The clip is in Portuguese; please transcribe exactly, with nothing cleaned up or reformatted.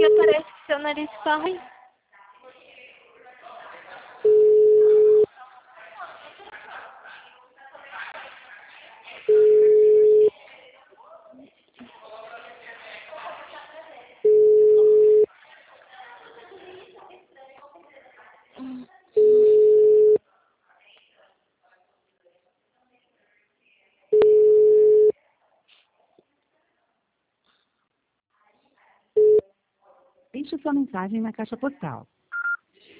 porque parece que seu nariz corre. Deixe sua mensagem na caixa postal.